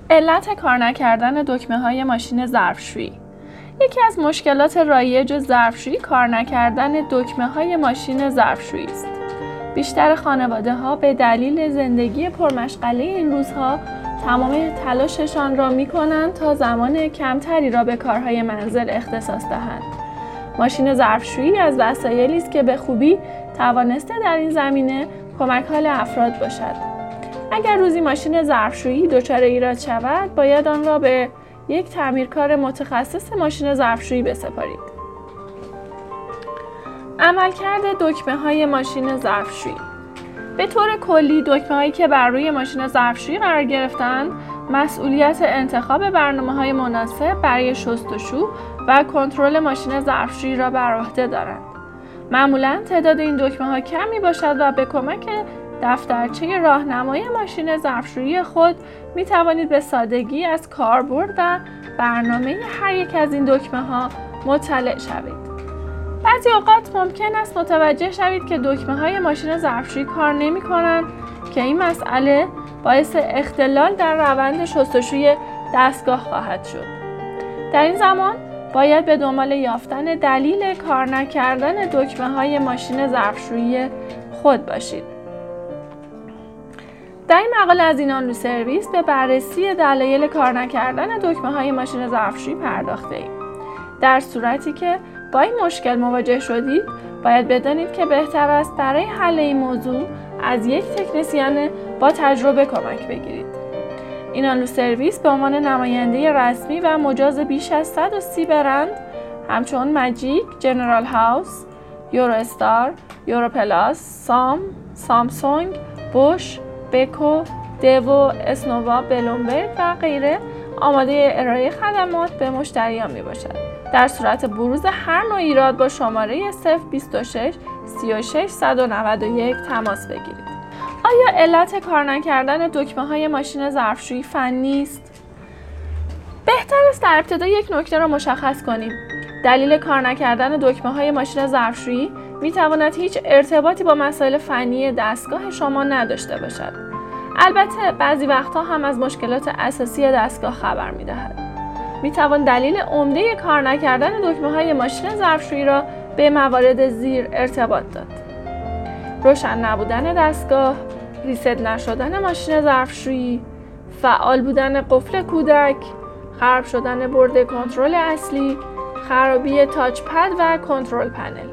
علت کار نکردن دکمه‌های ماشین ظرفشویی. یکی از مشکلات رایج ظرفشویی کار نکردن دکمه‌های ماشین ظرفشویی است. بیشتر خانواده‌ها به دلیل زندگی پرمشغله این روزها تمام تلاششان را می‌کنند تا زمان کمتری را به کارهای منزل اختصاص دهند. ماشین ظرفشویی از وسایلی است که به خوبی توانسته در این زمینه کمک‌حال افراد باشد. اگر روزی ماشین ظرفشویی دچار ایراد شود، باید آن را به یک تعمیرکار متخصص ماشین ظرفشویی بسپارید. عملکرد دکمه‌های ماشین ظرفشویی. به طور کلی دکمه‌هایی که بر روی ماشین ظرفشویی قرار گرفتند، مسئولیت انتخاب برنامه‌های مناسب برای شستشو و کنترل ماشین ظرفشویی را بر عهده دارند. معمولاً تعداد این دکمه‌ها کمی باشد و به کمک دفترچه راهنمای ماشین ظرفشویی خود می توانید به سادگی از کاربرد و برنامه هر یک از این دکمه‌ها مطلع شوید. بعضی اوقات ممکن است متوجه شوید که دکمه‌های ماشین ظرفشویی کار نمی‌کنند که این مسئله باعث اختلال در روند شستشوی دستگاه خواهد شد. در این زمان باید به دنبال یافتن دلیل کار نکردن دکمه‌های ماشین ظرفشویی خود باشید. در این مقاله از اینانلو سرویس به بررسی دلایل کار نکردن دکمه‌های ماشین ظرفشویی پرداخته‌ایم. در صورتی که با این مشکل مواجه شدید، باید بدانید که بهتر است برای حل این موضوع از یک تکنسین با تجربه کمک بگیرید. اینانلو سرویس به عنوان نماینده رسمی و مجاز بیش از 130 برند همچون ماجیک، جنرال هاوس، یورو استار، یورو پلاس، سامسونگ، بوش، بکو، دیو، اسنووا، بلومبرگ و غیره آماده ارائه خدمات به مشتریان می باشد. در صورت بروز هر نوع ایراد با شماره 026 36 191 تماس بگیرید. آیا علت کار نکردن دکمه‌های ماشین ظرفشویی فنی است؟ بهتر است در ابتدا یک نکته را مشخص کنیم. دلیل کار نکردن دکمه‌های ماشین ظرفشویی می‌تواند هیچ ارتباطی با مسائل فنی دستگاه شما نداشته باشد. البته بعضی وقتها هم از مشکلات اساسی دستگاه خبر می‌دهد. می‌توان دلیل عمده کار نکردن دکمه‌های ماشین ظرفشویی را به موارد زیر ارتباط داد: روشن نبودن دستگاه، ریست نشدن ماشین ظرفشویی، فعال بودن قفل کودک، خراب شدن برد کنترل اصلی، خرابی تاچ پد و کنترل پنل.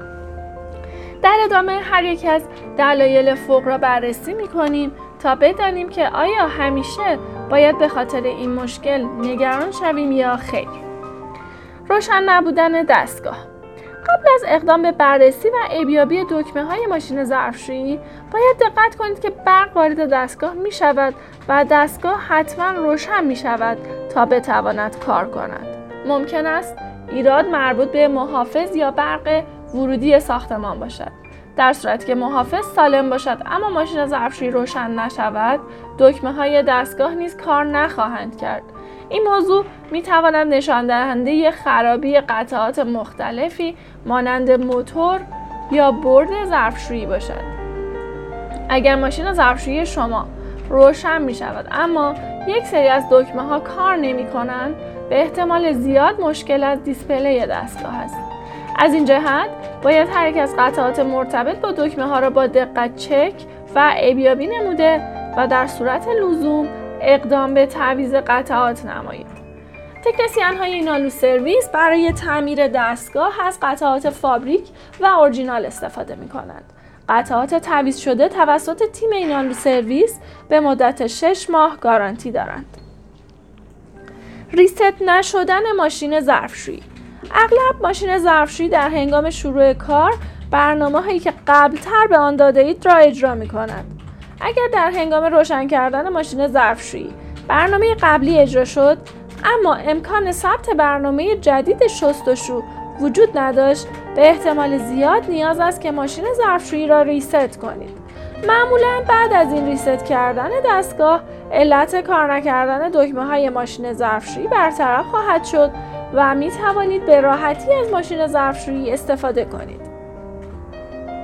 در ادامه هر یک از دلایل فوق را بررسی می‌کنیم تا بدانیم که آیا همیشه باید به خاطر این مشکل نگران شویم یا خیر. روشن نبودن دستگاه. قبل از اقدام به بررسی و ارزیابی دکمه‌های ماشین ظرفشویی، باید دقت کنید که برق وارد دستگاه می‌شود و دستگاه حتما روشن می‌شود تا بتواند کار کند. ممکن است ایراد مربوط به محافظ یا برق ورودی ساختمان باشد. در صورتی که محافظ سالم باشد اما ماشین ظرفشویی روشن نشود، دکمه‌های دستگاه نیز کار نخواهند کرد. این موضوع می‌تواند نشان دهنده خرابی قطعات مختلفی مانند موتور یا برد ظرفشویی باشد. اگر ماشین ظرفشویی شما روشن می‌شود اما یک سری از دکمه‌ها کار نمی‌کنند، به احتمال زیاد مشکل از دیسپلی دستگاه است. از این جهت باید هر یک از قطعات مرتبط با دکمه‌ها را با دقت چک و ارزیابی نموده و در صورت لزوم اقدام به تعویض قطعات نمایید. تکنسین‌های اینانلو سرویس برای تعمیر دستگاه از قطعات فابریک و اورجینال استفاده می‌کنند. قطعات تعویض شده توسط تیم اینانلو سرویس به مدت 6 ماه گارانتی دارند. ریست نشدن ماشین ظرفشویی. اغلب ماشین ظرفشویی در هنگام شروع کار برنامه‌هایی که قبل‌تر به آن داده اید را اجرا می‌کنند. اگر در هنگام روشن کردن ماشین ظرفشویی برنامه قبلی اجرا شد اما امکان ثبت برنامه جدید شستشو وجود نداشت، به احتمال زیاد نیاز است که ماشین ظرفشویی را ریست کنید. معمولاً بعد از این ریست کردن دستگاه، علت کار نکردن دکمه‌های ماشین ظرفشویی برطرف خواهد شد و می توانید به راحتی از ماشین ظرفشویی استفاده کنید.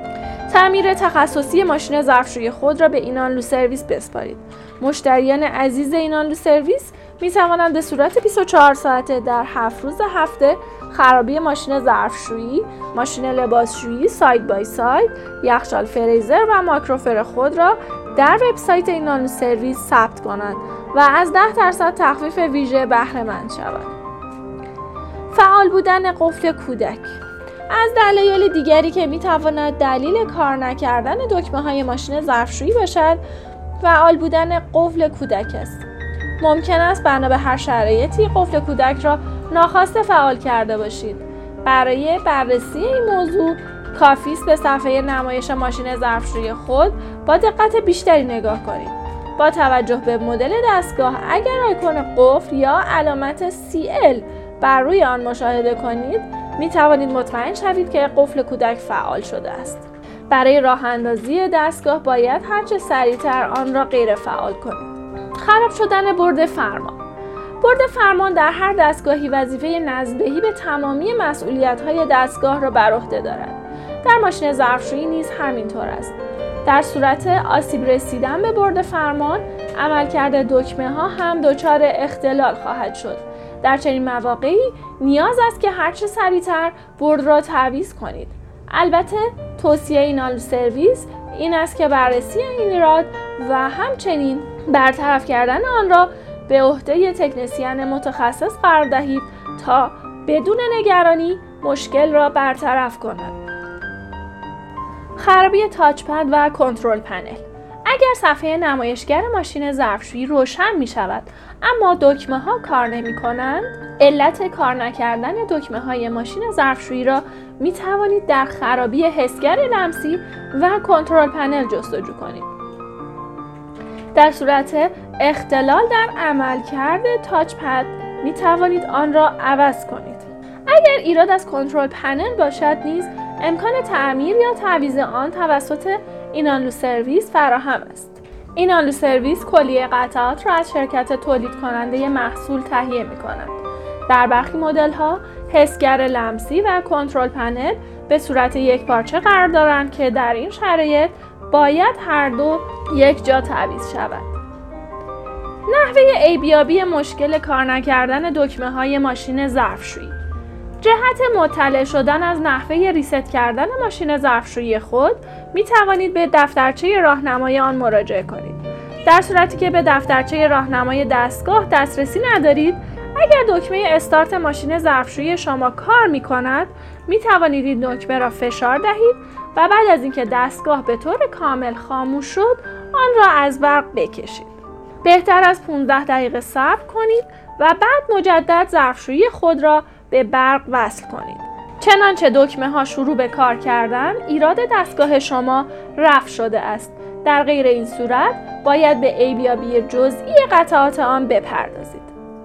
تعمیر تخصصی ماشین ظرفشویی خود را به اینانلو سرویس بسپارید. مشتریان عزیز اینانلو سرویس می توانند به صورت 24 ساعته در 7 روز هفته خرابی ماشین ظرفشویی، ماشین لباسشویی، ساید بای ساید، یخچال فریزر و ماکروفر خود را در وبسایت اینانلو سرویس ثبت کنند و از 10% تخفیف ویژه بهره مند شوند. فعال بودن قفل کودک از دلایل دیگری که میتواند دلیل کار نکردن دکمه‌های ماشین ظرفشویی باشد، فعال بودن قفل کودک است. ممکن است بنا به هر شرایطی قفل کودک را ناخواسته فعال کرده باشید. برای بررسی این موضوع کافی است به صفحه نمایش ماشین ظرفشویی خود با دقت بیشتری نگاه کنید. با توجه به مدل دستگاه اگر آیکون قفل یا علامت CL بر روی آن مشاهده کنید، می توانید مطمئن شوید که قفل کودک فعال شده است. برای راه اندازی دستگاه باید هرچه سریعتر آن را غیر فعال کنید. خراب شدن برد فرمان. برد فرمان در هر دستگاهی وظیفه نزدهی به تمامی مسئولیت‌های دستگاه را بر عهده دارد. در ماشین ظرفشویی نیز همینطور است. در صورت آسیب رسیدن به برد فرمان، عملکرد دکمه‌ها هم دچار اختلال خواهد شد. در چنین مواقعی نیاز است که هرچه سریعتر برد را تعویض کنید. البته توصیه اینانلو سرویس این است که بررسی این ایراد و همچنین برطرف کردن آن را به عهده تکنسین متخصص قرار دهید تا بدون نگرانی مشکل را برطرف کند. خرابی تاچ پد و کنترل پنل. اگر صفحه نمایشگر ماشین ظرفشویی روشن می شود اما دکمه ها کار نمی کنند، علت کار نکردن دکمه های ماشین ظرفشویی را می توانید در خرابی حسگر لمسی و کنترل پنل جستجو کنید. در صورت اختلال در عملکرد تاچ پد می توانید آن را عوض کنید. اگر ایراد از کنترل پنل باشد نیز امکان تعمیر یا تعویض آن توسط اینانلو سرویس فراهم است. اینانلو سرویس کلیه قطعات را از شرکت تولید کننده محصول تهیه می کند. در برخی مدل ها حسگر لمسی و کنترل پنل به صورت یک پارچه قرار دارند که در این شرایط باید هر دو یک جا تعویض شود. نحوه عیبیابی مشکل کار نکردن دکمه های ماشین ظرفشویی. جهت مطلع شدن از نحوه ریست کردن ماشین ظرفشویی خود می توانید به دفترچه راهنمای آن مراجعه کنید. در صورتی که به دفترچه راهنمای دستگاه دسترسی ندارید، اگر دکمه استارت ماشین ظرفشویی شما کار می کند، می توانید این دکمه را فشار دهید و بعد از اینکه دستگاه به طور کامل خاموش شد، آن را از برق بکشید. بهتر از 15 دقیقه صبر کنید و بعد مجدد ظرفشویی خود را به برق وصل کنید. چنانچه دکمه ها شروع به کار کردن، ایراد دستگاه شما رفع شده است. در غیر این صورت باید به عیبیابی جزئی قطعات آن بپردازید.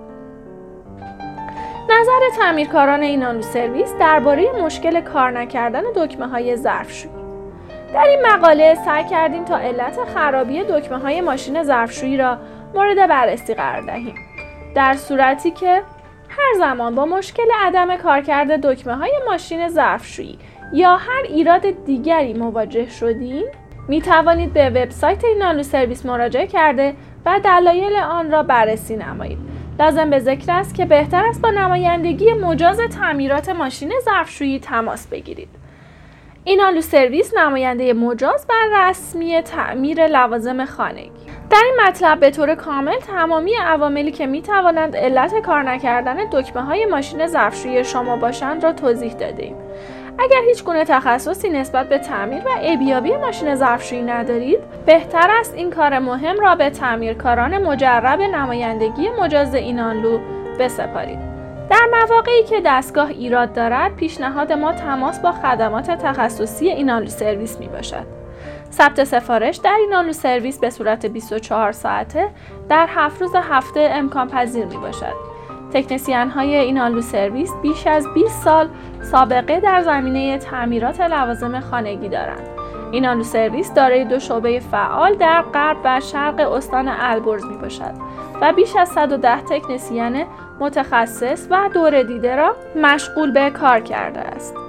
نظر تعمیرکاران اینانلو سرویس درباره مشکل کار نکردن دکمه های ظرفشویی. در این مقاله سعی کردیم تا علت خرابی دکمه های ماشین ظرفشویی را مورد بررسی قرار دهیم. در صورتی که هر زمان با مشکل عدم کارکرد دکمه های ماشین ظرفشویی یا هر ایراد دیگری مواجه شدید، می توانید به وبسایت اینانلو سرویس مراجعه کرده و دلایل آن را بررسی نمایید. لازم به ذکر است که بهتر است با نمایندگی مجاز تعمیرات ماشین ظرفشویی تماس بگیرید. اینانلو سرویس نماینده مجاز بر رسمی تعمیر لوازم خانگی. در این مطلب به طور کامل تمامی عواملی که می توانند علت کار نکردن دکمه های ماشین ظرفشویی شما باشند را توضیح دادیم. اگر هیچ گونه تخصصی نسبت به تعمیر و عیبیابی ماشین ظرفشویی ندارید، بهتر است این کار مهم را به تعمیرکاران مجرب نمایندگی مجاز اینانلو بسپارید. در مواقعی که دستگاه ایراد دارد، پیشنهاد ما تماس با خدمات تخصصی اینانلو سرویس می باشد. ثبت سفارش در اینانلو سرویس به صورت 24 ساعته در 7 روز هفته امکان پذیر می باشد. تکنسین های اینانلو سرویس بیش از 20 سال سابقه در زمینه تعمیرات لوازم خانگی دارند. اینانلو سرویس دارای 2 شعبه فعال در غرب و شرق استان البرز می باشد و بیش از 110 تکنسین متخصص و دوره دیده را مشغول به کار کرده است.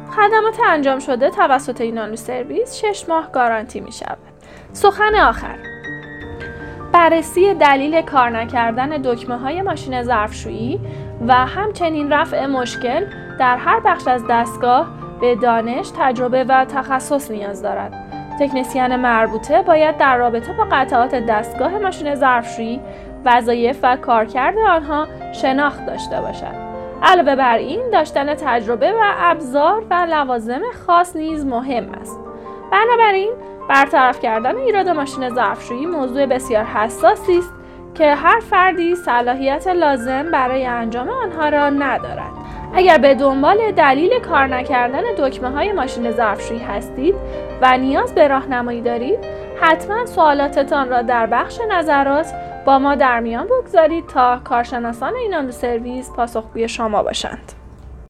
خدمات انجام شده توسط این نانو سرویس 6 ماه گارانتی می شود. سخن آخر: بررسی دلیل کار نکردن دکمه‌های ماشین ظرفشویی و همچنین رفع مشکل در هر بخش از دستگاه به دانش، تجربه و تخصص نیاز دارد. تکنسین مربوطه باید در رابطه با قطعات دستگاه ماشین ظرفشویی، وظایف و کارکرد آنها شناخت داشته باشد. علاوه بر این، داشتن تجربه و ابزار و لوازم خاص نیز مهم است. بنابراین برطرف کردن ایراد ماشین ظرفشویی موضوع بسیار حساسی است که هر فردی صلاحیت لازم برای انجام آنها را ندارد. اگر به دنبال دلیل کار نکردن دکمه‌های ماشین ظرفشویی هستید و نیاز به راهنمایی دارید، حتما سوالاتتان را در بخش نظرات با ما در میان بگذارید تا کارشناسان این نانو سرویس پاسخگوی شما باشند.